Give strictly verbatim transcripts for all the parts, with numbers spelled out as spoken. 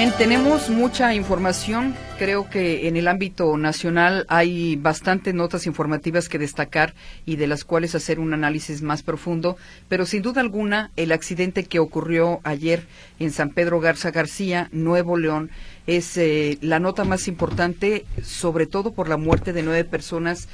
Bien, tenemos mucha información. Creo que en el ámbito nacional hay bastantes notas informativas que destacar y de las cuales hacer un análisis más profundo, pero sin duda alguna el accidente que ocurrió ayer en San Pedro Garza García, Nuevo León, es eh, la nota más importante, sobre todo por la muerte de nueve personas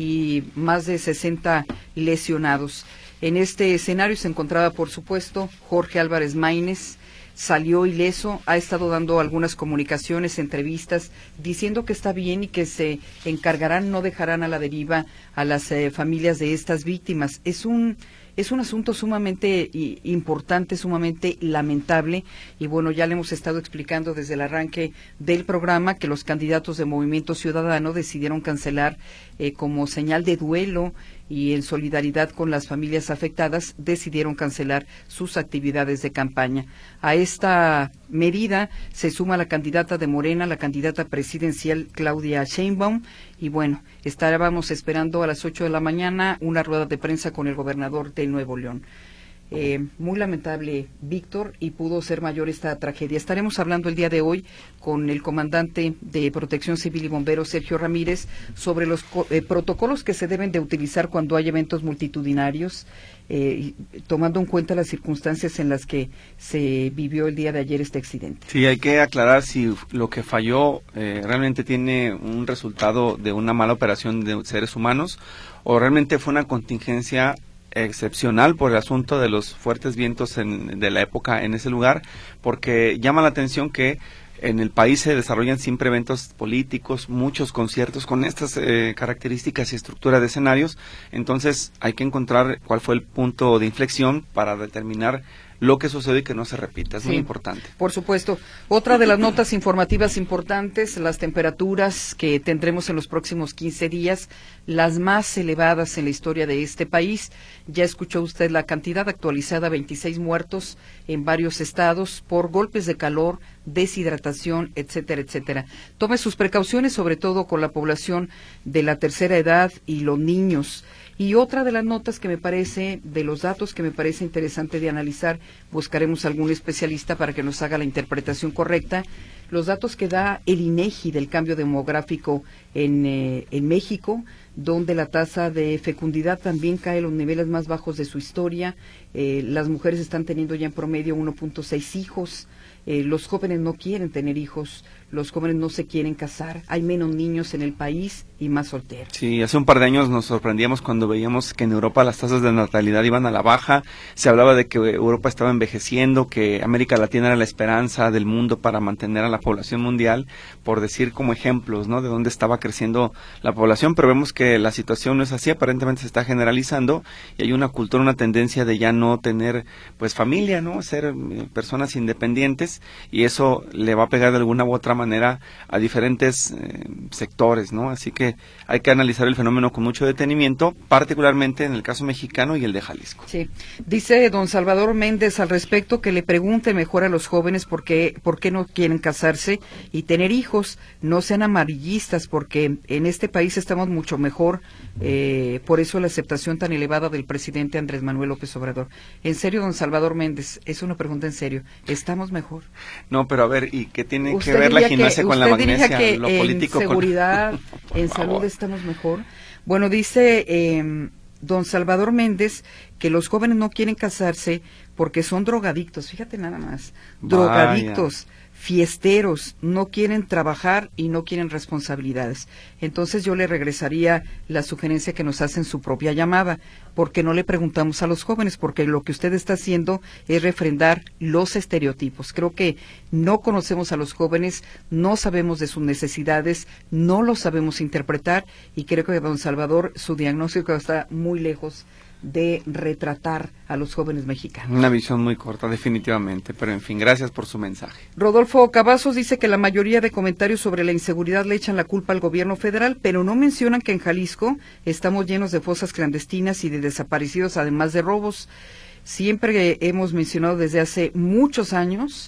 y más de sesenta lesionados. En este escenario se encontraba, por supuesto, Jorge Álvarez Maínez. Salió ileso, ha estado dando algunas comunicaciones, entrevistas, diciendo que está bien y que se encargarán, no dejarán a la deriva a las eh, familias de estas víctimas. Es un es un asunto sumamente i, importante, sumamente lamentable, y bueno, ya le hemos estado explicando desde el arranque del programa que los candidatos de Movimiento Ciudadano decidieron cancelar eh, como señal de duelo y en solidaridad con las familias afectadas, decidieron cancelar sus actividades de campaña. A esta medida se suma la candidata de Morena, la candidata presidencial Claudia Sheinbaum, y bueno, estábamos esperando a las ocho de la mañana una rueda de prensa con el gobernador de Nuevo León. Eh, muy lamentable, Víctor, y pudo ser mayor esta tragedia. Estaremos hablando el día de hoy con el comandante de Protección Civil y Bomberos, Sergio Ramírez, sobre los eh, protocolos que se deben de utilizar cuando hay eventos multitudinarios, eh, tomando en cuenta las circunstancias en las que se vivió el día de ayer este accidente. Sí, hay que aclarar si lo que falló eh, realmente tiene un resultado de una mala operación de seres humanos o realmente fue una contingencia excepcional por el asunto de los fuertes vientos en, de la época en ese lugar, porque llama la atención que en el país se desarrollan siempre eventos políticos, muchos conciertos con estas eh, características y estructura de escenarios. Entonces hay que encontrar cuál fue el punto de inflexión para determinar lo que sucede y que no se repita, es sí, muy importante. Por supuesto. Otra de las notas informativas importantes, las temperaturas que tendremos en los próximos quince días, las más elevadas en la historia de este país. Ya escuchó usted la cantidad actualizada, veintiséis muertos en varios estados por golpes de calor, deshidratación, etcétera, etcétera. Tome sus precauciones, sobre todo con la población de la tercera edad y los niños. Y otra de las notas que me parece, de los datos que me parece interesante de analizar, buscaremos algún especialista para que nos haga la interpretación correcta, los datos que da el INEGI del cambio demográfico en, eh, en México, donde la tasa de fecundidad también cae a los niveles más bajos de su historia, eh, las mujeres están teniendo ya en promedio uno punto seis hijos, eh, los jóvenes no quieren tener hijos, los jóvenes no se quieren casar, hay menos niños en el país y más solteros. Sí, hace un par de años nos sorprendíamos cuando veíamos que en Europa las tasas de natalidad iban a la baja, se hablaba de que Europa estaba envejeciendo, que América Latina era la esperanza del mundo para mantener a la población mundial, por decir como ejemplos, ¿no?, de dónde estaba creciendo la población, pero vemos que la situación no es así, aparentemente se está generalizando y hay una cultura, una tendencia de ya no tener pues familia, ¿no?, ser eh, personas independientes, y eso le va a pegar de alguna u otra manera a diferentes eh, sectores, ¿no? Así que hay que analizar el fenómeno con mucho detenimiento, particularmente en el caso mexicano y el de Jalisco. Sí, dice don Salvador Méndez al respecto que le pregunte mejor a los jóvenes por qué, por qué no quieren casarse y tener hijos, no sean amarillistas, porque en este país estamos mucho mejor, eh, por eso la aceptación tan elevada del presidente Andrés Manuel López Obrador. En serio, don Salvador Méndez, es una pregunta en serio, ¿estamos mejor? No, pero a ver, ¿y qué tiene que ver la gimnasia con la magnesia? Que lo en político seguridad, con... en salud favor. Estamos mejor. Bueno, dice eh, don Salvador Méndez que los jóvenes no quieren casarse porque son drogadictos, fíjate nada más, drogadictos, Vaya. fiesteros, no quieren trabajar y no quieren responsabilidades. Entonces yo le regresaría la sugerencia que nos hace en su propia llamada, porque no le preguntamos a los jóvenes, porque lo que usted está haciendo es refrendar los estereotipos. Creo que no conocemos a los jóvenes, no sabemos de sus necesidades, no los sabemos interpretar, y creo que don Salvador, su diagnóstico está muy lejos de retratar a los jóvenes mexicanos. Una visión muy corta, definitivamente, pero en fin, gracias por su mensaje. Rodolfo Cavazos dice que la mayoría de comentarios sobre la inseguridad le echan la culpa al gobierno federal, pero no mencionan que en Jalisco estamos llenos de fosas clandestinas y de desaparecidos, además de robos. Siempre hemos mencionado desde hace muchos años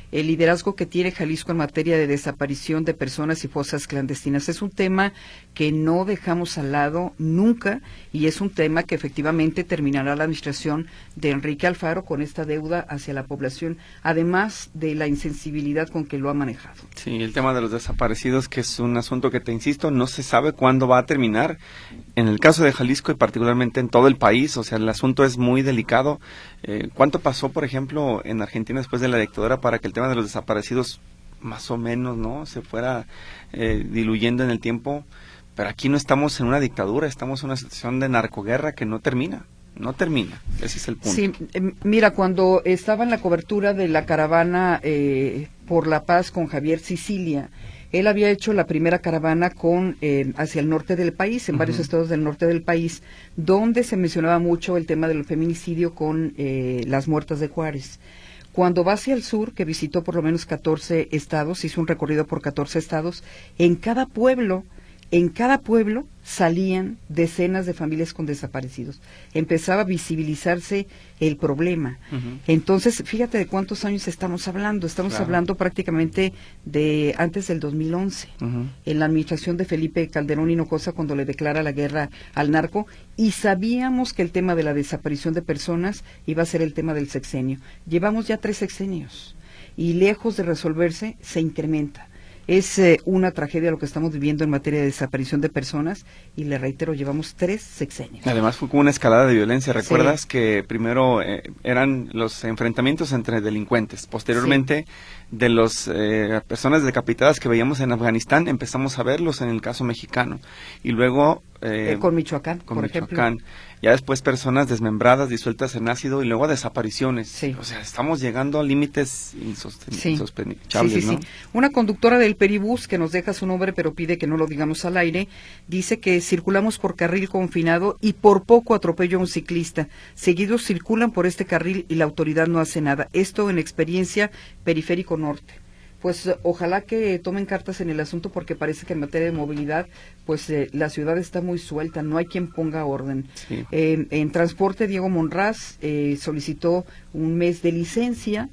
el liderazgo que tiene Jalisco en materia de desaparición de personas y fosas clandestinas. Es un tema que no dejamos al lado nunca y es un tema que efectivamente terminará la administración de Enrique Alfaro con esta deuda hacia la población, además de la insensibilidad con que lo ha manejado. Sí, el tema de los desaparecidos, que es un asunto que, te insisto, no se sabe cuándo va a terminar. En el caso de Jalisco y particularmente en todo el país, o sea, el asunto es muy delicado. Eh, ¿Cuánto pasó, por ejemplo, en Argentina después de la dictadura para que el tema de los desaparecidos más o menos no se fuera eh, diluyendo en el tiempo? Pero aquí no estamos en una dictadura, estamos en una situación de narcoguerra que no termina. No termina, ese es el punto. Sí, eh, mira, cuando estaba en la cobertura de la caravana eh, por la paz con Javier Sicilia, él había hecho la primera caravana con eh, hacia el norte del país, en uh-huh. varios estados del norte del país, donde se mencionaba mucho el tema del feminicidio con eh, las muertas de Juárez. Cuando va hacia el sur, que visitó por lo menos catorce estados, hizo un recorrido por catorce estados, en cada pueblo, en cada pueblo salían decenas de familias con desaparecidos. Empezaba a visibilizarse el problema. Uh-huh. Entonces, fíjate de cuántos años estamos hablando. Estamos claro. hablando prácticamente de antes del dos mil once, uh-huh. en la administración de Felipe Calderón Hinojosa, cuando le declara la guerra al narco, y sabíamos que el tema de la desaparición de personas iba a ser el tema del sexenio. Llevamos ya tres sexenios, y lejos de resolverse, se incrementa. Es eh, una tragedia lo que estamos viviendo en materia de desaparición de personas y le reitero, llevamos tres sexenios. Además fue como una escalada de violencia. ¿Recuerdas sí. que primero eh, eran los enfrentamientos entre delincuentes? Posteriormente, sí. de las eh, personas decapitadas que veíamos en Afganistán, empezamos a verlos en el caso mexicano. Y luego... Eh, eh, con Michoacán, con por Michoacán. ejemplo. Ya después personas desmembradas, disueltas en ácido y luego a desapariciones. Sí. O sea, estamos llegando a límites insosten- sí. insospechables, sí, sí, ¿no? Sí. Una conductora del Peribús, que nos deja su nombre pero pide que no lo digamos al aire, dice que circulamos por carril confinado y por poco atropello a un ciclista. Seguidos circulan por este carril y la autoridad no hace nada. Esto en experiencia Periférico Norte. Pues ojalá que tomen cartas en el asunto porque parece que en materia de movilidad pues eh, la ciudad está muy suelta, no hay quien ponga orden. Sí. Eh, en transporte, Diego Monraz eh, solicitó un mes de licencia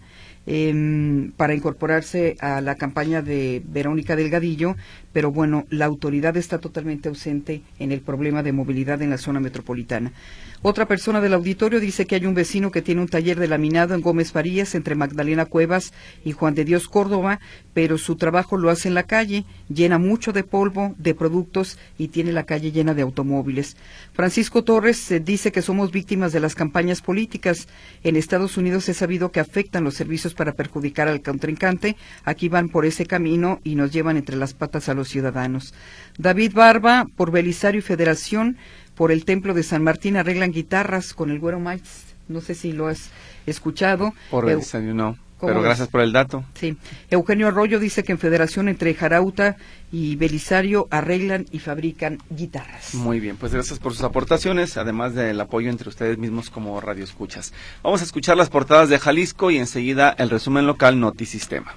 eh, para incorporarse a la campaña de Verónica Delgadillo, pero bueno, la autoridad está totalmente ausente en el problema de movilidad en la zona metropolitana. Otra persona del auditorio dice que hay un vecino que tiene un taller de laminado en Gómez Farías, entre Magdalena Cuevas y Juan de Dios Córdoba, pero su trabajo lo hace en la calle, llena mucho de polvo, de productos y tiene la calle llena de automóviles. Francisco Torres eh, dice que somos víctimas de las campañas políticas. En Estados Unidos he sabido que afectan los servicios para perjudicar al contrincante. Aquí van por ese camino y nos llevan entre las patas a los ciudadanos. David Barba, por Belisario y Federación, por el Templo de San Martín arreglan guitarras con el Güero Maitz. No sé si lo has escuchado. Por Belisario no, pero gracias por el dato. Sí. Eugenio Arroyo dice que en Federación entre Jarauta y Belisario arreglan y fabrican guitarras. Muy bien, pues gracias por sus aportaciones, además del apoyo entre ustedes mismos como radioescuchas. Vamos a escuchar las portadas de Jalisco y enseguida el resumen local Notisistema.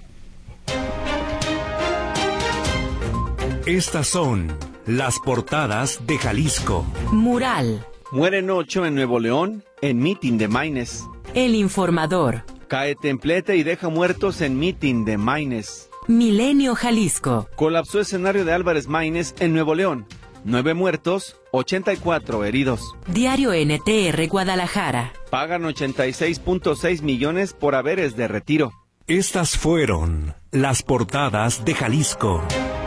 Estas son las portadas de Jalisco. Mural. Mueren ocho en Nuevo León en mitin de Maynes. El Informador. Cae templete y deja muertos en mitin de Maynes. Milenio Jalisco. Colapsó escenario de Álvarez Maynes en Nuevo León. Nueve muertos, ochenta y cuatro heridos. Diario N T R Guadalajara. Pagan ochenta y seis punto seis millones por haberes de retiro. Estas fueron las portadas de Jalisco.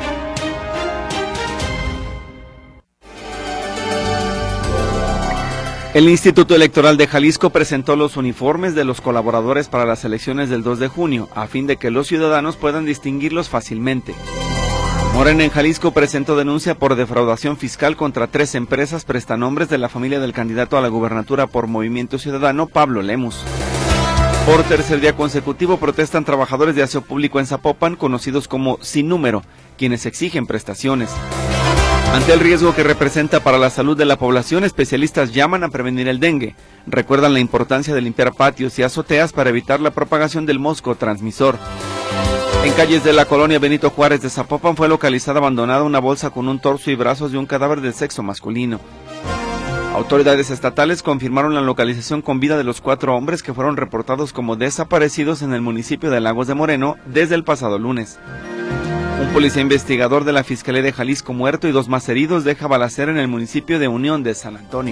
El Instituto Electoral de Jalisco presentó los uniformes de los colaboradores para las elecciones del dos de junio, a fin de que los ciudadanos puedan distinguirlos fácilmente. Morena en Jalisco presentó denuncia por defraudación fiscal contra tres empresas prestanombres de la familia del candidato a la gubernatura por Movimiento Ciudadano, Pablo Lemus. Por tercer día consecutivo protestan trabajadores de aseo público en Zapopan, conocidos como Sin Número, quienes exigen prestaciones. Ante el riesgo que representa para la salud de la población, especialistas llaman a prevenir el dengue. Recuerdan la importancia de limpiar patios y azoteas para evitar la propagación del mosco transmisor. En calles de la colonia Benito Juárez de Zapopan fue localizada abandonada una bolsa con un torso y brazos de un cadáver del sexo masculino. Autoridades estatales confirmaron la localización con vida de los cuatro hombres que fueron reportados como desaparecidos en el municipio de Lagos de Moreno desde el pasado lunes. Un policía investigador de la Fiscalía de Jalisco muerto y dos más heridos deja balacera en el municipio de Unión de San Antonio.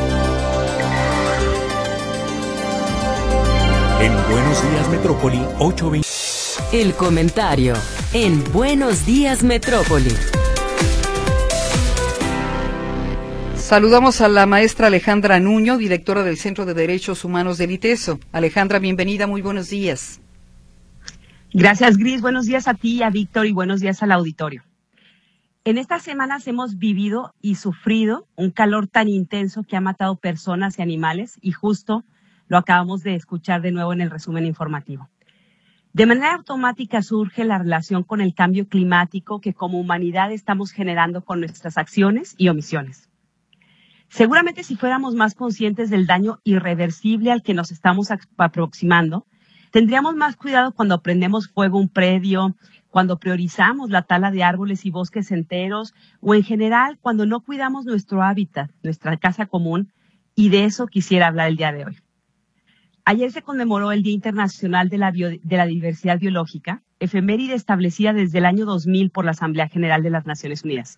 En Buenos Días Metrópoli, ocho veinte. El comentario en Buenos Días Metrópoli. Saludamos a la maestra Alejandra Nuño, directora del Centro de Derechos Humanos del ITESO. Alejandra, bienvenida, muy buenos días. Gracias, Gris. Buenos días a ti, a Víctor, y buenos días al auditorio. En estas semanas hemos vivido y sufrido un calor tan intenso que ha matado personas y animales, y justo lo acabamos de escuchar de nuevo en el resumen informativo. De manera automática surge la relación con el cambio climático que como humanidad estamos generando con nuestras acciones y omisiones. Seguramente si fuéramos más conscientes del daño irreversible al que nos estamos aproximando, tendríamos más cuidado cuando prendemos fuego a un predio, cuando priorizamos la tala de árboles y bosques enteros, o en general cuando no cuidamos nuestro hábitat, nuestra casa común, y de eso quisiera hablar el día de hoy. Ayer se conmemoró el Día Internacional de la, Bio, de la Diversidad Biológica, efeméride establecida desde el año dos mil por la Asamblea General de las Naciones Unidas.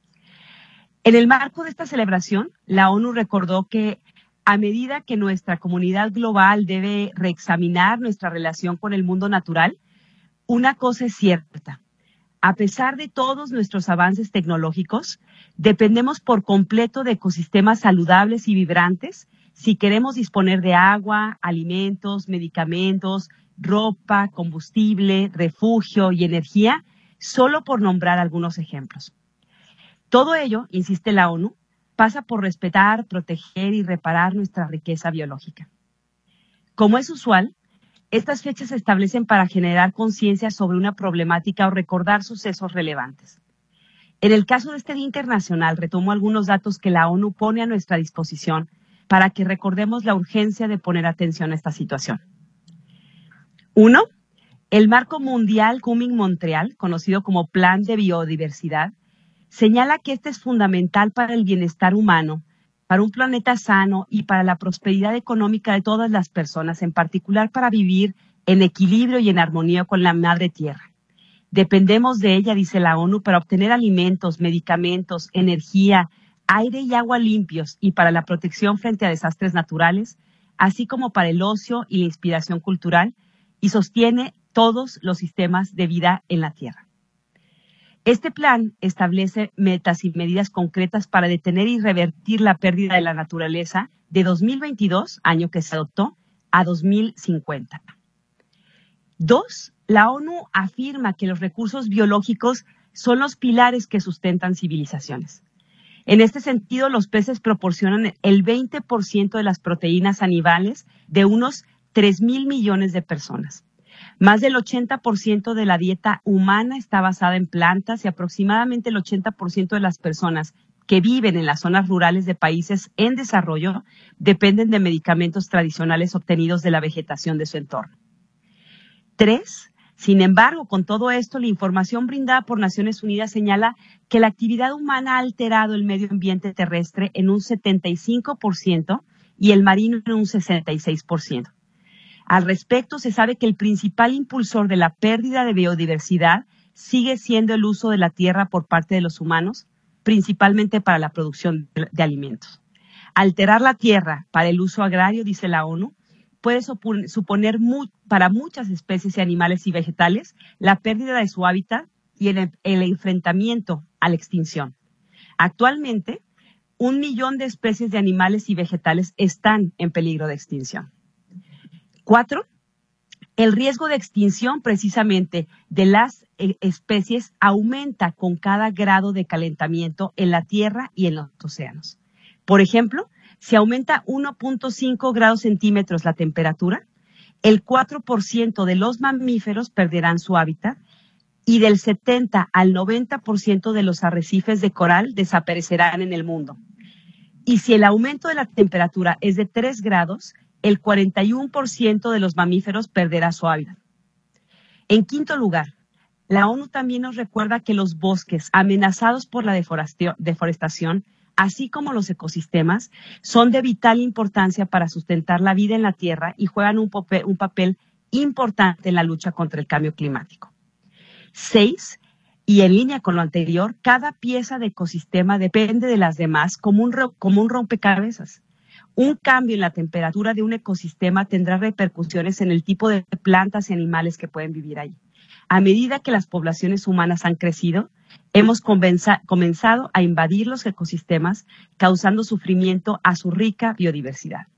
En el marco de esta celebración, la ONU recordó que a medida que nuestra comunidad global debe reexaminar nuestra relación con el mundo natural, una cosa es cierta. A pesar de todos nuestros avances tecnológicos, dependemos por completo de ecosistemas saludables y vibrantes si queremos disponer de agua, alimentos, medicamentos, ropa, combustible, refugio y energía, solo por nombrar algunos ejemplos. Todo ello, insiste la ONU, pasa por respetar, proteger y reparar nuestra riqueza biológica. Como es usual, estas fechas se establecen para generar conciencia sobre una problemática o recordar sucesos relevantes. En el caso de este Día Internacional, retomo algunos datos que la ONU pone a nuestra disposición para que recordemos la urgencia de poner atención a esta situación. Uno, el Marco Mundial Kunming-Montreal, conocido como Plan de Biodiversidad, señala que este es fundamental para el bienestar humano, para un planeta sano y para la prosperidad económica de todas las personas, en particular para vivir en equilibrio y en armonía con la Madre Tierra. Dependemos de ella, dice la ONU, para obtener alimentos, medicamentos, energía, aire y agua limpios y para la protección frente a desastres naturales, así como para el ocio y la inspiración cultural, y sostiene todos los sistemas de vida en la Tierra. Este plan establece metas y medidas concretas para detener y revertir la pérdida de la naturaleza de dos mil veintidós, año que se adoptó, a dos mil cincuenta. Dos, la ONU afirma que los recursos biológicos son los pilares que sustentan civilizaciones. En este sentido, los peces proporcionan el veinte por ciento de las proteínas animales de unos tres mil millones de personas. Más del ochenta por ciento de la dieta humana está basada en plantas y aproximadamente el ochenta por ciento de las personas que viven en las zonas rurales de países en desarrollo dependen de medicamentos tradicionales obtenidos de la vegetación de su entorno. Tres, sin embargo, con todo esto, la información brindada por Naciones Unidas señala que la actividad humana ha alterado el medio ambiente terrestre en un setenta y cinco por ciento y el marino en un sesenta y seis por ciento. Al respecto, se sabe que el principal impulsor de la pérdida de biodiversidad sigue siendo el uso de la tierra por parte de los humanos, principalmente para la producción de alimentos. Alterar la tierra para el uso agrario, dice la ONU, puede suponer muy, para muchas especies de animales y vegetales la pérdida de su hábitat y el, el enfrentamiento a la extinción. Actualmente, un millón de especies de animales y vegetales están en peligro de extinción. Cuatro, el riesgo de extinción precisamente de las especies aumenta con cada grado de calentamiento en la Tierra y en los océanos. Por ejemplo, si aumenta uno punto cinco grados centímetros la temperatura, el cuatro por ciento de los mamíferos perderán su hábitat y del setenta al noventa por ciento de los arrecifes de coral desaparecerán en el mundo. Y si el aumento de la temperatura es de tres grados, el cuarenta y uno por ciento de los mamíferos perderá su hábitat. En quinto lugar, la ONU también nos recuerda que los bosques amenazados por la deforestación así como los ecosistemas, son de vital importancia para sustentar la vida en la Tierra y juegan un papel, un papel importante en la lucha contra el cambio climático. Seis, y en línea con lo anterior, cada pieza de ecosistema depende de las demás como un, como un rompecabezas. Un cambio en la temperatura de un ecosistema tendrá repercusiones en el tipo de plantas y animales que pueden vivir ahí. A medida que las poblaciones humanas han crecido, hemos comenzado a invadir los ecosistemas, causando sufrimiento a su rica biodiversidad.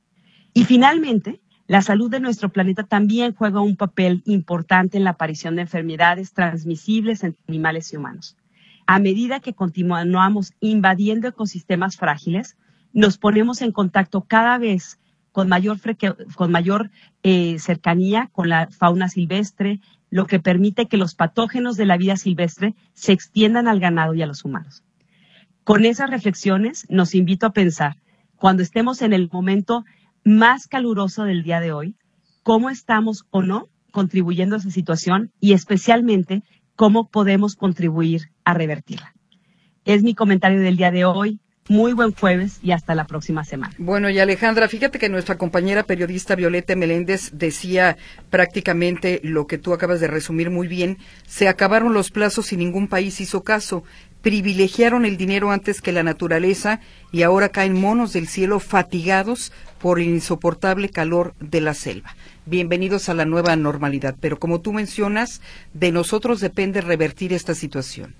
Y finalmente, la salud de nuestro planeta también juega un papel importante en la aparición de enfermedades transmisibles entre animales y humanos. A medida que continuamos invadiendo ecosistemas frágiles, nos ponemos en contacto cada vez con mayor, con mayor eh, cercanía con la fauna silvestre, lo que permite que los patógenos de la vida silvestre se extiendan al ganado y a los humanos. Con esas reflexiones, nos invito a pensar, cuando estemos en el momento más caluroso del día de hoy, cómo estamos o no contribuyendo a esa situación y especialmente cómo podemos contribuir a revertirla. Es mi comentario del día de hoy. Muy buen jueves y hasta la próxima semana. Bueno, y Alejandra, fíjate que nuestra compañera periodista Violeta Meléndez decía prácticamente lo que tú acabas de resumir muy bien. Se acabaron los plazos y ningún país hizo caso. Privilegiaron el dinero antes que la naturaleza y ahora caen monos del cielo fatigados por el insoportable calor de la selva. Bienvenidos a la nueva normalidad, pero como tú mencionas, de nosotros depende revertir esta situación.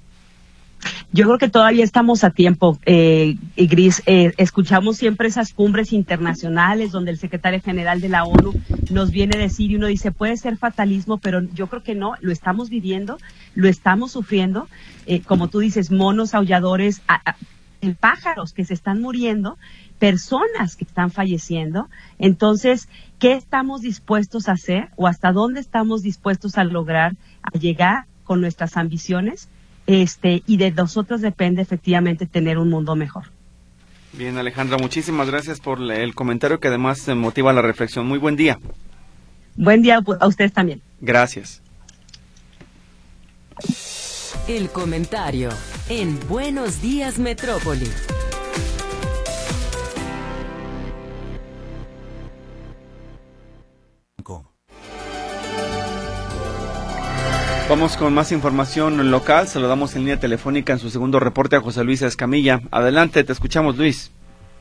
Yo creo que todavía estamos a tiempo, eh, Gris. Eh, escuchamos siempre esas cumbres internacionales donde el secretario general de la ONU nos viene a decir y uno dice, puede ser fatalismo, pero yo creo que no, lo estamos viviendo, lo estamos sufriendo. Eh, como tú dices, monos, aulladores, a, a, pájaros que se están muriendo, personas que están falleciendo. Entonces, ¿qué estamos dispuestos a hacer o hasta dónde estamos dispuestos a lograr, a llegar con nuestras ambiciones? Este, y de nosotros depende efectivamente tener un mundo mejor. Bien, Alejandra, muchísimas gracias por el comentario que además motiva la reflexión. Muy buen día. Buen día a ustedes también. Gracias. El comentario en Buenos Días Metrópoli. Vamos con más información local. Saludamos en línea telefónica en su segundo reporte a José Luis Escamilla. Adelante, te escuchamos, Luis.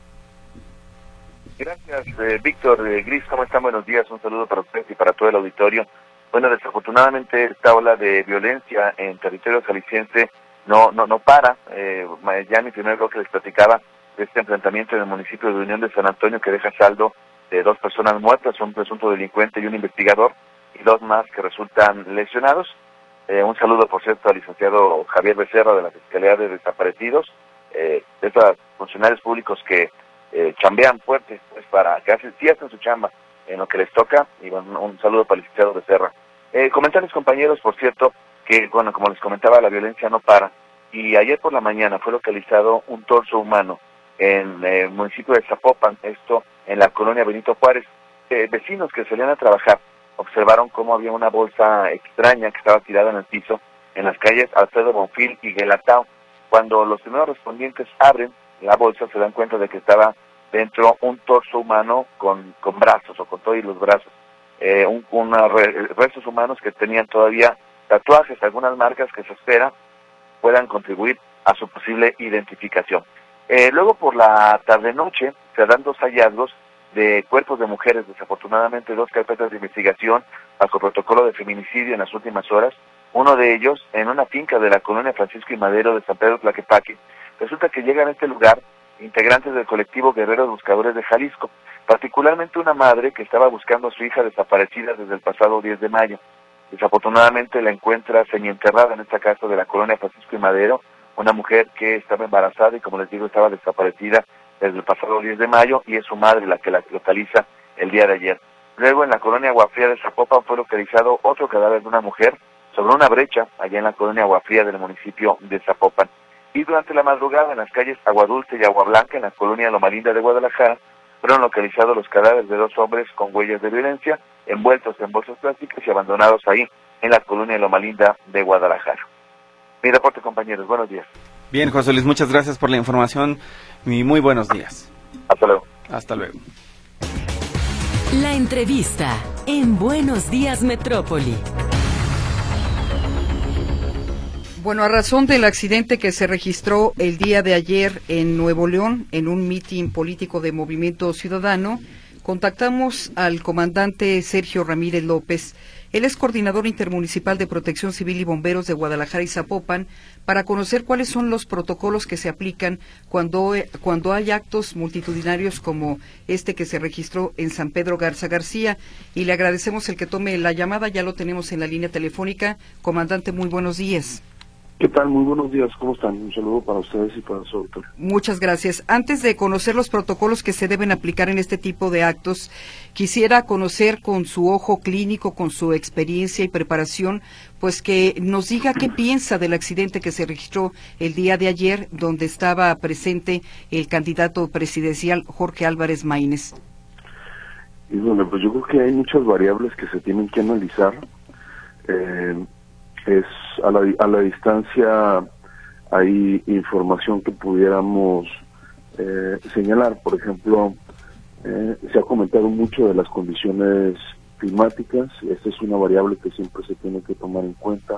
Gracias, eh, Víctor. Eh, Gris, ¿cómo están? Buenos días. Un saludo para ustedes y para todo el auditorio. Bueno, desafortunadamente esta ola de violencia en territorio jalisciense no no no para. Eh, ya en mi primer bloque les platicaba de este enfrentamiento en el municipio de Unión de San Antonio que deja saldo de dos personas muertas, un presunto delincuente y un investigador, y dos más que resultan lesionados. Eh, un saludo, por cierto, al licenciado Javier Becerra de la Fiscalía de Desaparecidos, eh, de estos funcionarios públicos que eh, chambean fuerte, pues para que hacen, sí hacen su chamba en lo que les toca, y bueno, un saludo para el licenciado Becerra. Eh, comentarles, compañeros, por cierto, que, bueno, como les comentaba, la violencia no para, y ayer por la mañana fue localizado un torso humano en eh, el municipio de Zapopan, esto en la colonia Benito Juárez. Eh, vecinos que salían a trabajar observaron cómo había una bolsa extraña que estaba tirada en el piso en las calles Alfredo Bonfil y Guelatao. Cuando los primeros respondientes abren la bolsa, se dan cuenta de que estaba dentro un torso humano con, con brazos o con todos los brazos, eh, un, una re, restos humanos que tenían todavía tatuajes, algunas marcas que se espera puedan contribuir a su posible identificación. Eh, luego por la tarde-noche se dan dos hallazgos de cuerpos de mujeres, desafortunadamente dos carpetas de investigación bajo protocolo de feminicidio en las últimas horas, uno de ellos en una finca de la colonia Francisco y Madero de San Pedro Tlaquepaque. Resulta que llegan a este lugar integrantes del colectivo Guerreros Buscadores de Jalisco, particularmente una madre que estaba buscando a su hija desaparecida desde el pasado diez de mayo. Desafortunadamente la encuentra semienterrada en esta casa de la colonia Francisco y Madero, una mujer que estaba embarazada y, como les digo, estaba desaparecida desde el pasado diez de mayo, y es su madre la que la localiza el día de ayer. Luego, en la colonia Aguafría de Zapopan fue localizado otro cadáver de una mujer sobre una brecha allá en la colonia Aguafría del municipio de Zapopan. Y durante la madrugada, en las calles Agua Dulce y Agua Blanca, en la colonia Loma Linda de Guadalajara, fueron localizados los cadáveres de dos hombres con huellas de violencia, envueltos en bolsas plásticas y abandonados ahí, en la colonia Loma Linda de Guadalajara. Mi reporte, compañeros. Buenos días. Bien, José Luis, muchas gracias por la información y muy buenos días. Hasta luego. Hasta luego. La entrevista en Buenos Días Metrópoli. Bueno, a razón del accidente que se registró el día de ayer en Nuevo León, en un mitin político de Movimiento Ciudadano, contactamos al comandante Sergio Ramírez López. Él es coordinador intermunicipal de Protección Civil y Bomberos de Guadalajara y Zapopan, para conocer cuáles son los protocolos que se aplican cuando, cuando hay actos multitudinarios como este que se registró en San Pedro Garza García. Y le agradecemos el que tome la llamada, ya lo tenemos en la línea telefónica. Comandante, muy buenos días. ¿Qué tal? Muy buenos días, ¿cómo están? Un saludo para ustedes y para su auditorio. Muchas gracias. Antes de conocer los protocolos que se deben aplicar en este tipo de actos, quisiera conocer con su ojo clínico, con su experiencia y preparación, pues que nos diga qué piensa del accidente que se registró el día de ayer, donde estaba presente el candidato presidencial Jorge Álvarez Maínez. Y bueno, pues yo creo que hay muchas variables que se tienen que analizar. Eh, es a la, a la distancia hay información que pudiéramos eh, señalar. Por ejemplo, eh, se ha comentado mucho de las condiciones climáticas. Esta es una variable que siempre se tiene que tomar en cuenta.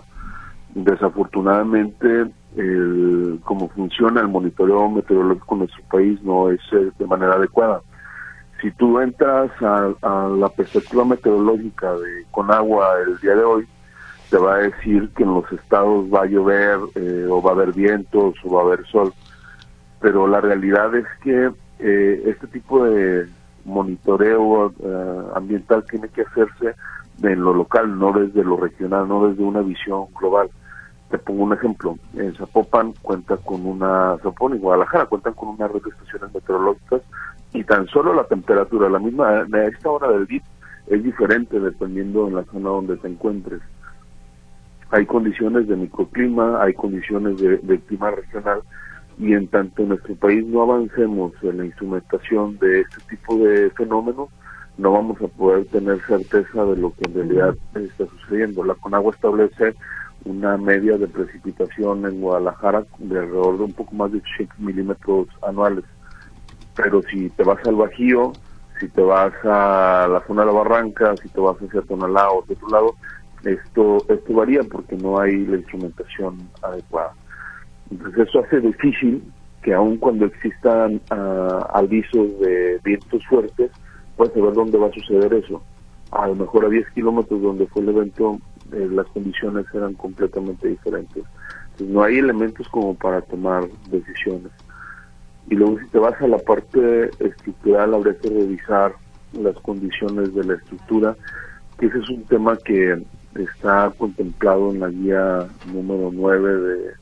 Desafortunadamente, el, cómo funciona el monitoreo meteorológico en nuestro país no es eh, de manera adecuada. Si tú entras a, a la perspectiva meteorológica de Conagua el día de hoy, te va a decir que en los estados va a llover eh, o va a haber vientos o va a haber sol, pero la realidad es que eh, este tipo de monitoreo eh, ambiental tiene que hacerse en lo local, no desde lo regional, no desde una visión global. Te pongo un ejemplo: en Zapopan cuenta con una, Zapopan y Guadalajara cuentan con una red de estaciones meteorológicas, y tan solo la temperatura, la misma a esta hora del día, es diferente dependiendo en la zona donde te encuentres. Hay condiciones de microclima, hay condiciones de, de clima regional, y en tanto en nuestro país no avancemos en la instrumentación de este tipo de fenómenos, no vamos a poder tener certeza de lo que en realidad está sucediendo. La Conagua establece una media de precipitación en Guadalajara de alrededor de un poco más de ochenta milímetros anuales, pero si te vas al Bajío, si te vas a la zona de la Barranca, si te vas hacia Tonalá o de otro lado, Esto esto varía porque no hay la instrumentación adecuada. Entonces eso hace difícil que aun cuando existan uh, avisos de vientos fuertes, puedas saber dónde va a suceder eso. A lo mejor a diez kilómetros donde fue el evento, eh, las condiciones eran completamente diferentes. Entonces no hay elementos como para tomar decisiones. Y luego si te vas a la parte estructural, habría que revisar las condiciones de la estructura, que ese es un tema que está contemplado en la guía número nueve de,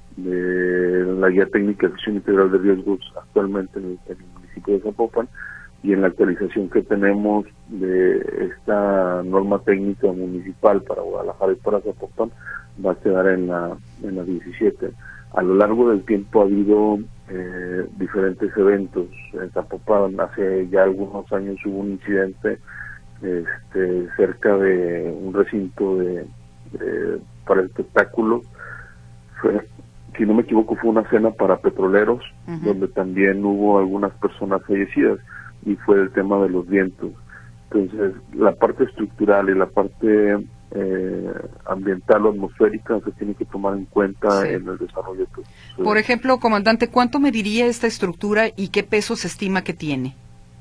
de la guía técnica de gestión integral de riesgos actualmente en el, en el municipio de Zapopan, y en la actualización que tenemos de esta norma técnica municipal para Guadalajara y para Zapopan va a quedar en la en la diecisiete. A lo largo del tiempo ha habido eh, diferentes eventos. En Zapopan hace ya algunos años hubo un incidente Este, cerca de un recinto de, de para espectáculos. Fue, si no me equivoco, fue una cena para petroleros, uh-huh, donde también hubo algunas personas fallecidas, y fue el tema de los vientos. Entonces, la parte estructural y la parte eh, ambiental o atmosférica se tiene que tomar en cuenta, sí, en el desarrollo. De Por ejemplo, comandante, ¿cuánto mediría esta estructura y qué peso se estima que tiene?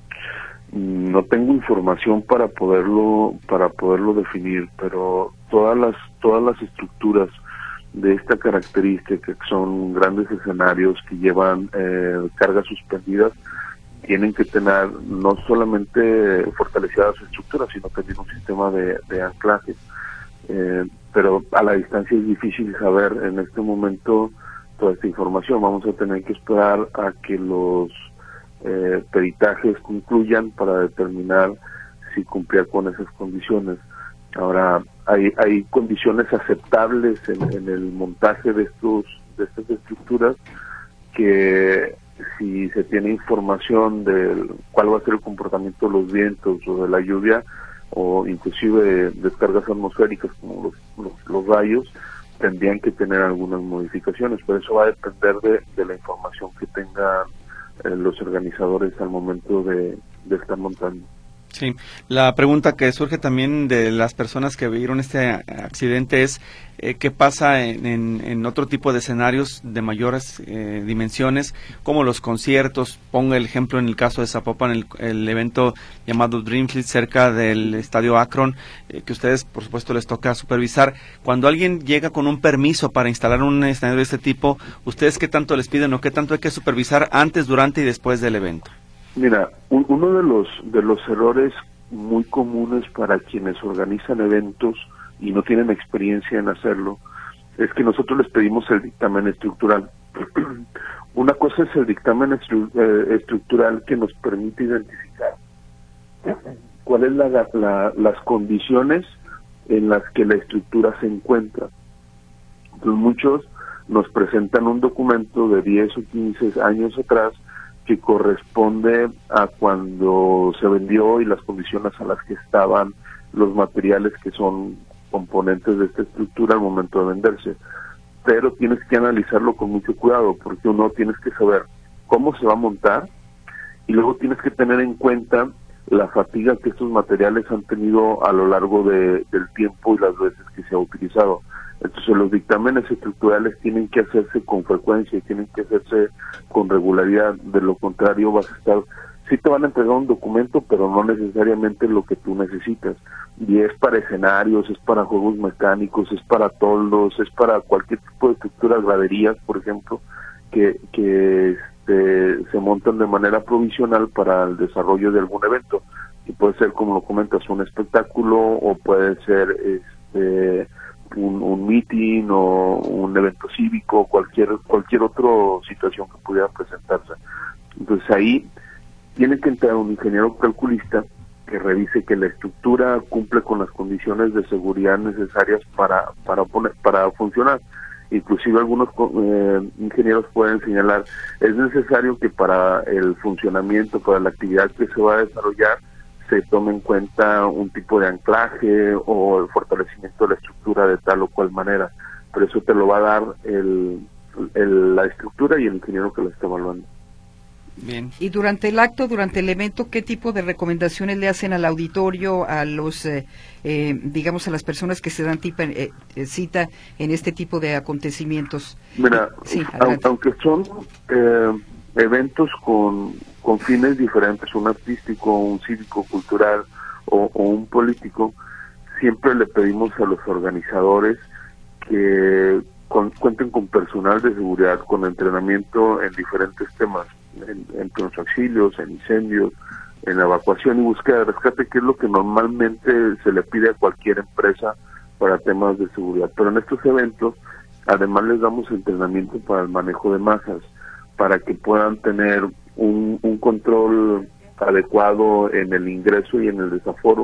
No tengo información para poderlo para poderlo definir, pero todas las todas las estructuras de esta característica, que son grandes escenarios que llevan eh, cargas suspendidas, tienen que tener no solamente fortalecidas sus estructuras, sino también un sistema de, de anclaje. Eh, pero a la distancia es difícil saber en este momento toda esta información. Vamos a tener que esperar a que los Eh, peritajes concluyan para determinar si cumplía con esas condiciones. Ahora, hay hay condiciones aceptables en, en el montaje de estos de estas estructuras, que si se tiene información de cuál va a ser el comportamiento de los vientos o de la lluvia, o inclusive descargas atmosféricas como los, los, los rayos, tendrían que tener algunas modificaciones, pero eso va a depender de, de la información que tengan eh, los organizadores al momento de, de estar montando. Sí, la pregunta que surge también de las personas que vieron este accidente es eh, qué pasa en, en, en otro tipo de escenarios de mayores eh, dimensiones, como los conciertos. Ponga el ejemplo en el caso de Zapopan, el, el evento llamado Dreamfield cerca del estadio Akron, eh, que ustedes por supuesto les toca supervisar. Cuando alguien llega con un permiso para instalar un escenario de este tipo, ¿ustedes qué tanto les piden o qué tanto hay que supervisar antes, durante y después del evento? Mira, un, uno de los de los errores muy comunes para quienes organizan eventos y no tienen experiencia en hacerlo es que nosotros les pedimos el dictamen estructural. Una cosa es el dictamen estru, eh, estructural que nos permite identificar cuáles es la, la, las condiciones en las que la estructura se encuentra. Entonces muchos nos presentan un documento de diez o quince años atrás que corresponde a cuando se vendió y las condiciones a las que estaban los materiales que son componentes de esta estructura al momento de venderse. Pero tienes que analizarlo con mucho cuidado, porque uno tienes que saber cómo se va a montar y luego tienes que tener en cuenta la fatiga que estos materiales han tenido a lo largo de, del tiempo y las veces que se ha utilizado. Entonces los dictámenes estructurales tienen que hacerse con frecuencia y tienen que hacerse con regularidad, de lo contrario vas a estar, sí te van a entregar un documento, pero no necesariamente lo que tú necesitas, y es para escenarios, es para juegos mecánicos, es para toldos, es para cualquier tipo de estructuras, graderías, por ejemplo, que, que este, se montan de manera provisional para el desarrollo de algún evento, que puede ser, como lo comentas, un espectáculo, o puede ser este Un, un meeting o un evento cívico, cualquier cualquier otra situación que pudiera presentarse. Entonces ahí tiene que entrar un ingeniero calculista que revise que la estructura cumple con las condiciones de seguridad necesarias para para poner, para funcionar. Inclusive algunos eh, ingenieros pueden señalar, es necesario que para el funcionamiento, para la actividad que se va a desarrollar, se tome en cuenta un tipo de anclaje o el fortalecimiento de la estructura de tal o cual manera, pero eso te lo va a dar el, el, la estructura y el ingeniero que lo está evaluando. Bien. Y durante el acto, durante el evento, ¿qué tipo de recomendaciones le hacen al auditorio, a los, eh, eh, digamos, a las personas que se dan tipa, eh, cita en este tipo de acontecimientos? Mira, sí, aunque son eh, eventos con con fines diferentes, un artístico, un cívico, cultural o, o un político, siempre le pedimos a los organizadores que con, cuenten con personal de seguridad, con entrenamiento en diferentes temas, en, en primeros auxilios, en incendios, en evacuación y búsqueda de rescate, que es lo que normalmente se le pide a cualquier empresa para temas de seguridad. Pero en estos eventos, además les damos entrenamiento para el manejo de masas, para que puedan tener un, un control adecuado en el ingreso y en el desaforo,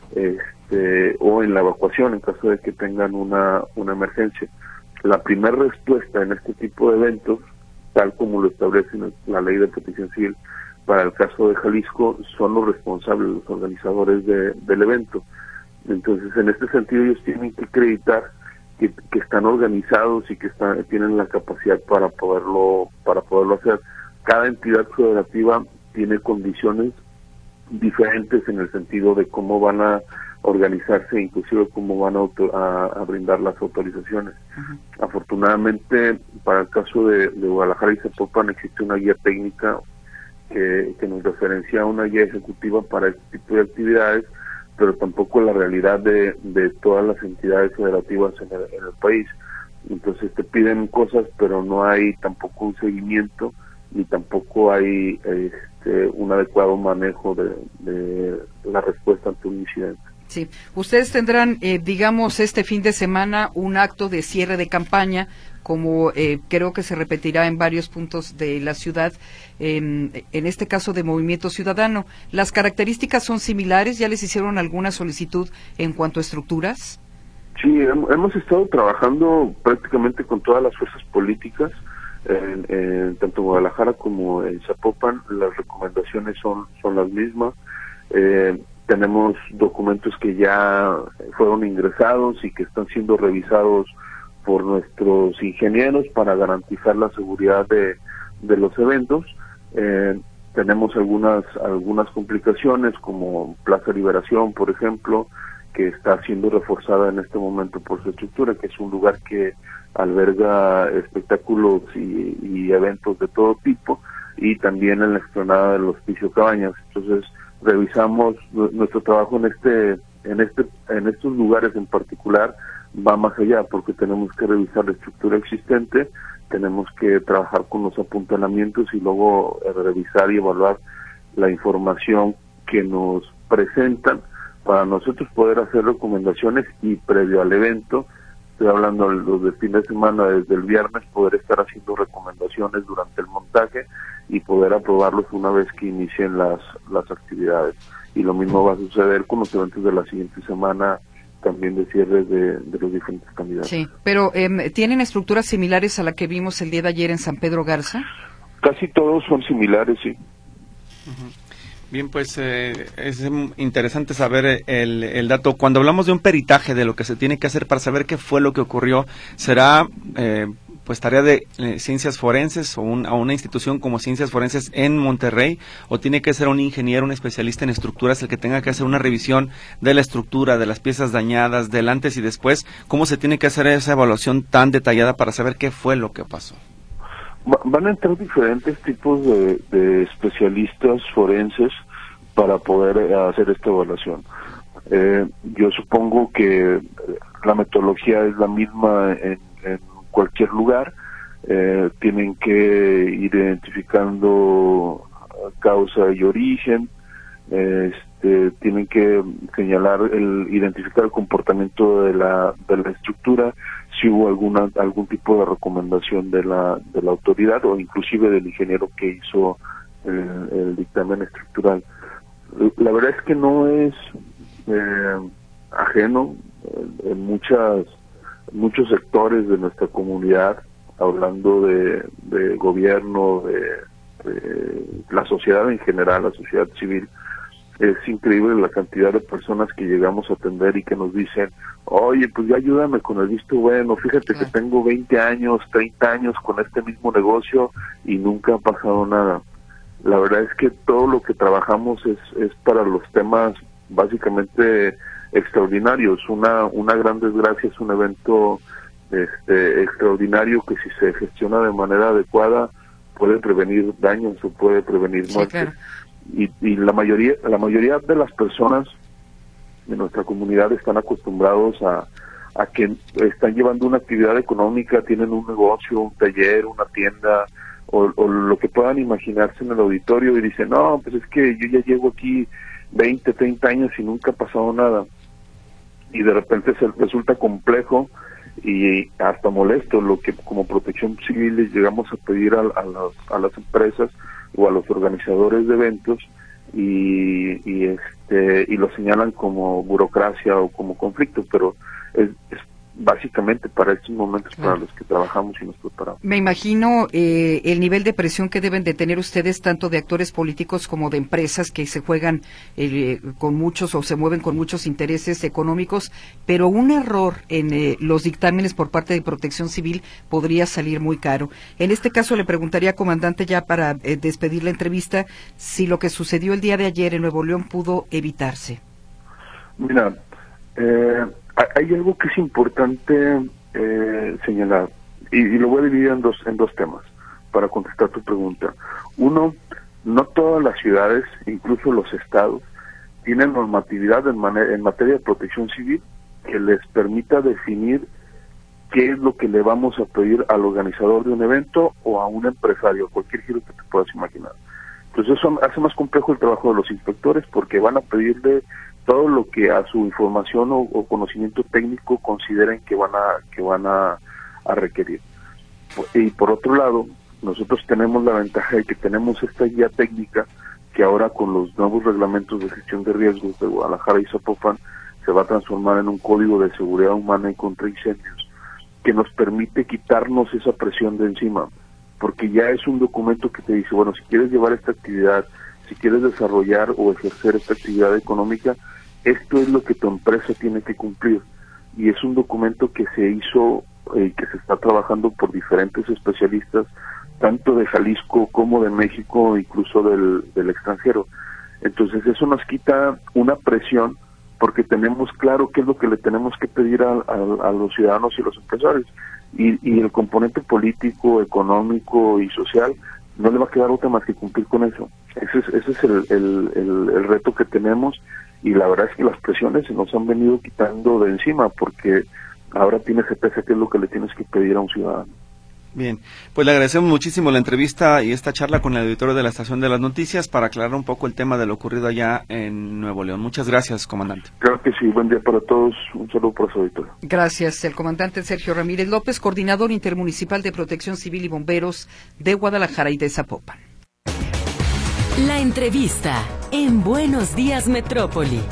este, o en la evacuación en caso de que tengan una, una emergencia. La primera respuesta en este tipo de eventos, tal como lo establece la Ley de Protección Civil para el caso de Jalisco, son los responsables, los organizadores de, del evento. Entonces, en este sentido, ellos tienen que acreditar que, que están organizados y que están, tienen la capacidad para poderlo, para poderlo hacer. Cada entidad federativa tiene condiciones diferentes en el sentido de cómo van a organizarse, inclusive cómo van a, auto, a, a brindar las autorizaciones. Uh-huh. Afortunadamente, para el caso de, de Guadalajara y Zapopan existe una guía técnica que, que nos referencia a una guía ejecutiva para este tipo de actividades, pero tampoco la realidad de, de todas las entidades federativas en el, en el país. Entonces te piden cosas, pero no hay tampoco un seguimiento, ni tampoco hay este, un adecuado manejo de, de la respuesta ante un incidente. Sí, ustedes tendrán, eh, digamos, este fin de semana un acto de cierre de campaña, como eh, creo que se repetirá en varios puntos de la ciudad, eh, en este caso de Movimiento Ciudadano. ¿Las características son similares? ¿Ya les hicieron alguna solicitud en cuanto a estructuras? Sí, hemos estado trabajando prácticamente con todas las fuerzas políticas, en, en tanto Guadalajara como en Zapopan. Las recomendaciones son, son las mismas. Eh, tenemos documentos que ya fueron ingresados y que están siendo revisados por nuestros ingenieros para garantizar la seguridad de, de los eventos. Eh, tenemos algunas algunas complicaciones como Plaza Liberación, por ejemplo, que está siendo reforzada en este momento por su estructura, que es un lugar que alberga espectáculos y, y eventos de todo tipo, y también en la explanada del Hospicio Cabañas. Entonces revisamos nuestro trabajo en este en este en estos lugares en particular, va más allá, porque tenemos que revisar la estructura existente, tenemos que trabajar con los apuntalamientos y luego eh, revisar y evaluar la información que nos presentan para nosotros poder hacer recomendaciones y previo al evento, estoy hablando de los de fin de semana, desde el viernes, poder estar haciendo recomendaciones durante el montaje y poder aprobarlos una vez que inicien las, las actividades. Y lo mismo va a suceder con los eventos de la siguiente semana, también de cierre de, de los diferentes candidatos. Sí, pero eh, ¿tienen estructuras similares a la que vimos el día de ayer en San Pedro Garza? Casi todos son similares, sí. Uh-huh. Bien, pues eh, es interesante saber el, el dato. Cuando hablamos de un peritaje, de lo que se tiene que hacer para saber qué fue lo que ocurrió, ¿será eh, pues tarea de eh, ciencias forenses o un, a una institución como Ciencias Forenses en Monterrey, o tiene que ser un ingeniero, un especialista en estructuras el que tenga que hacer una revisión de la estructura, de las piezas dañadas, del antes y después? ¿Cómo se tiene que hacer esa evaluación tan detallada para saber qué fue lo que pasó? Van a entrar diferentes tipos de, de especialistas forenses para poder hacer esta evaluación. Eh, yo supongo que la metodología es la misma en, en cualquier lugar. Eh, tienen que ir identificando causa y origen, eh, este, tienen que señalar, el identificar el comportamiento de la, de la estructura, si hubo alguna algún tipo de recomendación de la de la autoridad o inclusive del ingeniero que hizo el, el dictamen estructural. La verdad es que no es eh, ajeno en, en muchas muchos sectores de nuestra comunidad, hablando de, de gobierno, de, de la sociedad en general, la sociedad civil. Es increíble la cantidad de personas que llegamos a atender y que nos dicen, oye, pues ya ayúdame con el visto bueno, fíjate que tengo veinte años, treinta años con este mismo negocio y nunca ha pasado nada. La verdad es que todo lo que trabajamos es, es para los temas básicamente extraordinarios. Una, una gran desgracia es un evento este, extraordinario que si se gestiona de manera adecuada puede prevenir daños o puede prevenir muertes. Sí, claro. Y, y la mayoría la mayoría de las personas de nuestra comunidad están acostumbrados a, a que están llevando una actividad económica, tienen un negocio, un taller, una tienda o, o lo que puedan imaginarse en el auditorio y dicen, no, pues es que yo ya llevo aquí veinte, treinta años y nunca ha pasado nada. Y de repente se resulta complejo y hasta molesto lo que como Protección Civil les llegamos a pedir a, a, las, a las empresas o a los organizadores de eventos y, y este y lo señalan como burocracia o como conflicto, pero es, es básicamente para estos momentos para los que trabajamos y nos preparamos. Me imagino eh, el nivel de presión que deben de tener ustedes, tanto de actores políticos como de empresas que se juegan eh, con muchos o se mueven con muchos intereses económicos, pero un error en eh, los dictámenes por parte de Protección Civil podría salir muy caro. En este caso le preguntaría, comandante, ya para eh, despedir la entrevista, si lo que sucedió el día de ayer en Nuevo León pudo evitarse. Mira, eh... hay algo que es importante eh, señalar y, y lo voy a dividir en dos en dos temas para contestar tu pregunta. Uno, no todas las ciudades, incluso los estados, tienen normatividad en, manera, en materia de protección civil que les permita definir qué es lo que le vamos a pedir al organizador de un evento o a un empresario, cualquier giro que te puedas imaginar. Entonces eso hace más complejo el trabajo de los inspectores porque van a pedirle todo lo que a su información o, o conocimiento técnico consideren que van a que van a, a requerir. Y por otro lado, nosotros tenemos la ventaja de que tenemos esta guía técnica que ahora con los nuevos reglamentos de gestión de riesgos de Guadalajara y Zapopan se va a transformar en un código de seguridad humana y contra incendios que nos permite quitarnos esa presión de encima, porque ya es un documento que te dice, bueno, si quieres llevar esta actividad, si quieres desarrollar o ejercer esta actividad económica, esto es lo que tu empresa tiene que cumplir. Y es un documento que se hizo eh, que se está trabajando por diferentes especialistas, tanto de Jalisco como de México, incluso del, del extranjero. Entonces eso nos quita una presión, porque tenemos claro qué es lo que le tenemos que pedir a, a, a los ciudadanos y los empresarios. Y, y el componente político, económico y social no le va a quedar otra más que cumplir con eso. Ese es, ese es el, el, el, el reto que tenemos, y la verdad es que las presiones se nos han venido quitando de encima, porque ahora tienes certeza qué es lo que le tienes que pedir a un ciudadano. Bien, pues le agradecemos muchísimo la entrevista y esta charla con el auditorio de la Estación de las Noticias para aclarar un poco el tema de lo ocurrido allá en Nuevo León. Muchas gracias, comandante. Claro que sí, buen día para todos, un saludo para su auditorio. Gracias, el comandante Sergio Ramírez López, coordinador intermunicipal de Protección Civil y Bomberos de Guadalajara y de Zapopan. La entrevista en Buenos Días Metrópoli.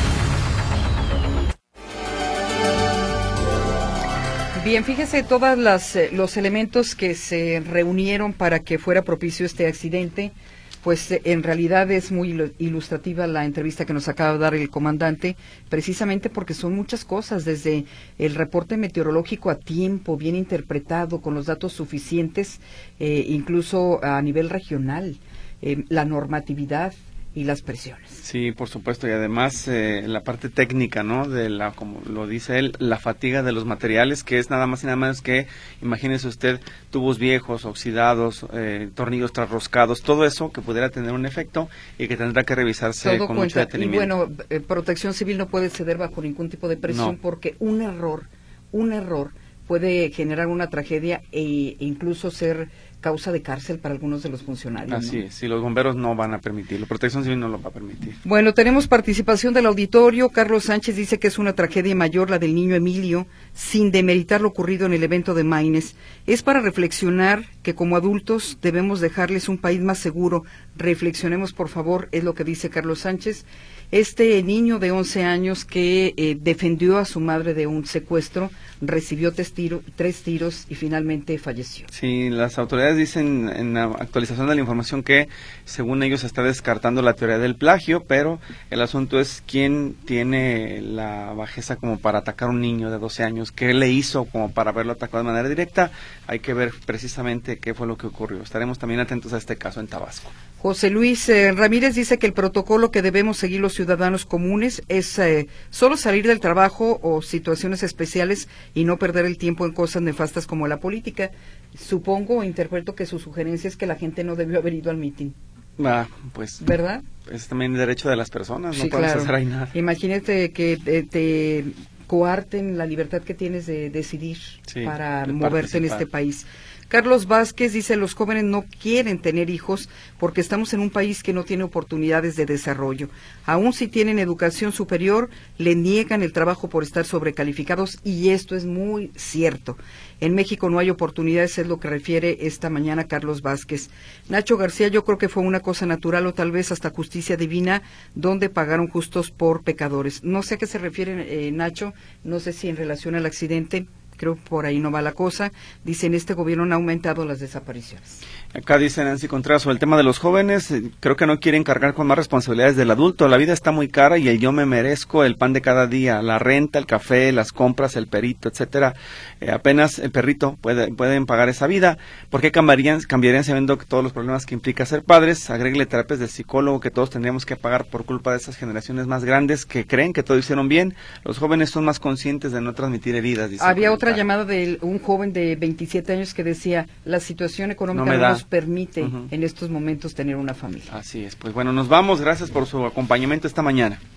Bien, fíjese todos los elementos que se reunieron para que fuera propicio este accidente, pues en realidad es muy ilustrativa la entrevista que nos acaba de dar el comandante, precisamente porque son muchas cosas, desde el reporte meteorológico a tiempo, bien interpretado, con los datos suficientes, eh, incluso a nivel regional, eh, la normatividad y las presiones. Sí, por supuesto, y además eh, la parte técnica, ¿no? De la, como lo dice él, la fatiga de los materiales, que es nada más y nada menos que, imagínese usted, tubos viejos, oxidados, eh, tornillos trasroscados, todo eso que pudiera tener un efecto y que tendrá que revisarse todo con cuenta. mucho detenimiento. Y bueno, eh, Protección Civil no puede ceder bajo ningún tipo de presión, no. porque un error, un error puede generar una tragedia e incluso ser causa de cárcel para algunos de los funcionarios. Así ¿no? es, si los bomberos no van a permitirlo, Protección Civil no lo va a permitir. Bueno, tenemos participación del auditorio. Carlos Sánchez dice que es una tragedia mayor la del niño Emilio, sin demeritar lo ocurrido en el evento de Maynes. Es para reflexionar que como adultos debemos dejarles un país más seguro. Reflexionemos, por favor, es lo que dice Carlos Sánchez. Este niño de once años que eh, defendió a su madre de un secuestro, recibió tres, tiro, tres tiros y finalmente falleció. Sí, las autoridades dicen en la actualización de la información que, según ellos, se está descartando la teoría del plagio, pero el asunto es quién tiene la bajeza como para atacar a un niño de doce años, qué le hizo como para haberlo atacado de manera directa. Hay que ver precisamente qué fue lo que ocurrió. Estaremos también atentos a este caso en Tabasco. José Luis eh, Ramírez dice que el protocolo que debemos seguir los ciudadanos comunes es eh, solo salir del trabajo o situaciones especiales y no perder el tiempo en cosas nefastas como la política. Supongo o interpreto que su sugerencia es que la gente no debió haber ido al mitin. Ah, pues, ¿verdad? Es también el derecho de las personas, sí, no podemos claro. hacer ahí nada. Imagínate que te, te coarten la libertad que tienes de decidir sí, para moverte participar. En este país. Carlos Vázquez dice, los jóvenes no quieren tener hijos porque estamos en un país que no tiene oportunidades de desarrollo. Aún si tienen educación superior, le niegan el trabajo por estar sobrecalificados, y esto es muy cierto. En México no hay oportunidades, es lo que refiere esta mañana Carlos Vázquez. Nacho García, yo creo que fue una cosa natural o tal vez hasta justicia divina, donde pagaron justos por pecadores. No sé a qué se refiere eh, Nacho, no sé si en relación al accidente. Creo por ahí no va la cosa. Dicen, este gobierno ha aumentado las desapariciones. Acá dice Nancy Contreras, sobre el tema de los jóvenes, eh, creo que no quieren cargar con más responsabilidades del adulto. La vida está muy cara y el yo me merezco el pan de cada día, la renta, el café, las compras, el perito, etcétera. Eh, apenas el perrito puede, pueden pagar esa vida. ¿Por qué cambiarían, cambiarían sabiendo que todos los problemas que implica ser padres? Agréguele terapias del psicólogo que todos tendríamos que pagar por culpa de esas generaciones más grandes que creen que todo hicieron bien. Los jóvenes son más conscientes de no transmitir heridas. Dice. Había otra llamada de un joven de veintisiete años que decía, la situación económica no, no nos permite uh-huh. en estos momentos tener una familia. Así es, pues bueno, nos vamos, gracias por su acompañamiento esta mañana.